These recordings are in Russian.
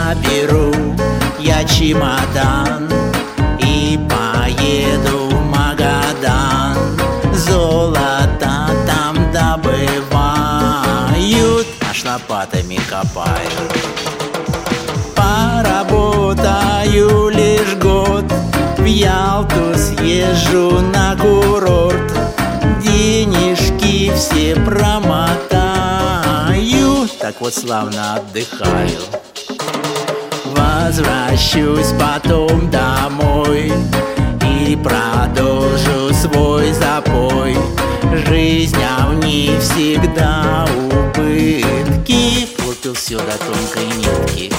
Соберу я чемодан и поеду в Магадан. Золото там добывают, аж лопатами копают. Поработаю лишь год, в Ялту съезжу на курорт. Денежки все промотаю, так вот славно отдыхаю. Возвращусь потом домой и продолжу свой запой. Жизнь, а в ней всегда убытки. Выпил все до тонкой нитки.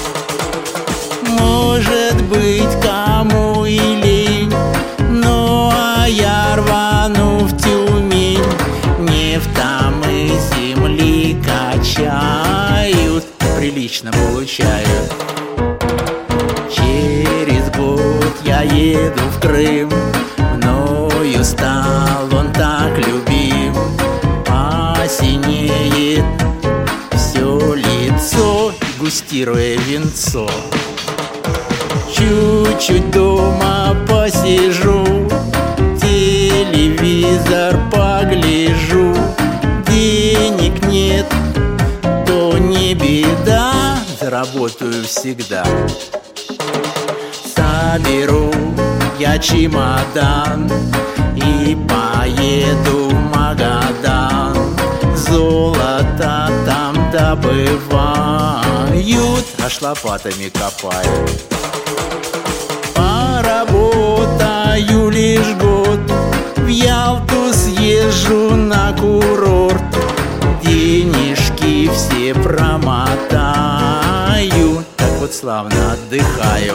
Может быть, кому и лень, ну а я рвану в Тюмень. Нефть там и земли качают, прилично получают. Через год я еду в Крым, мною стал он так любим. Посинеет все лицо, густируя венцо. Чуть-чуть дома посижу, телевизор погляжу. Денег нет, то не беда, заработаю всегда. Соберу я чемодан и поеду в Магадан. Золото там добывают, аж лопатами копают. Поработаю лишь год, в Ялту съезжу на курорт. Денежки все промотаю, так вот славно отдыхаю.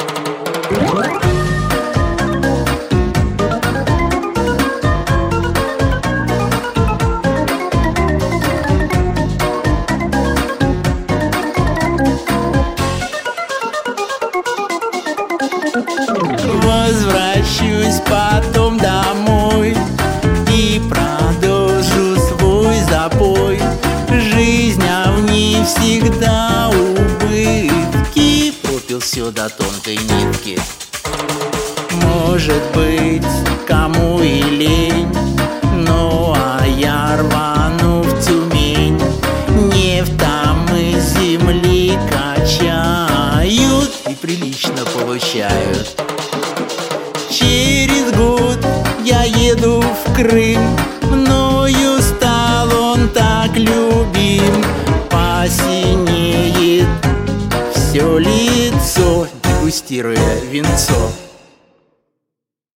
Возвращусь потом домой и продолжу свой запой. Жизнь, а в ней всегда убытки. Пропил все до тонкой нитки. Может быть, кому и лень, ну а я рвану в Тюмень. Нефть там и земли качают, и прилично получают. Через год я еду в Крым, мною стал он так любим. Посинеет все лицо, дегустируя венцо.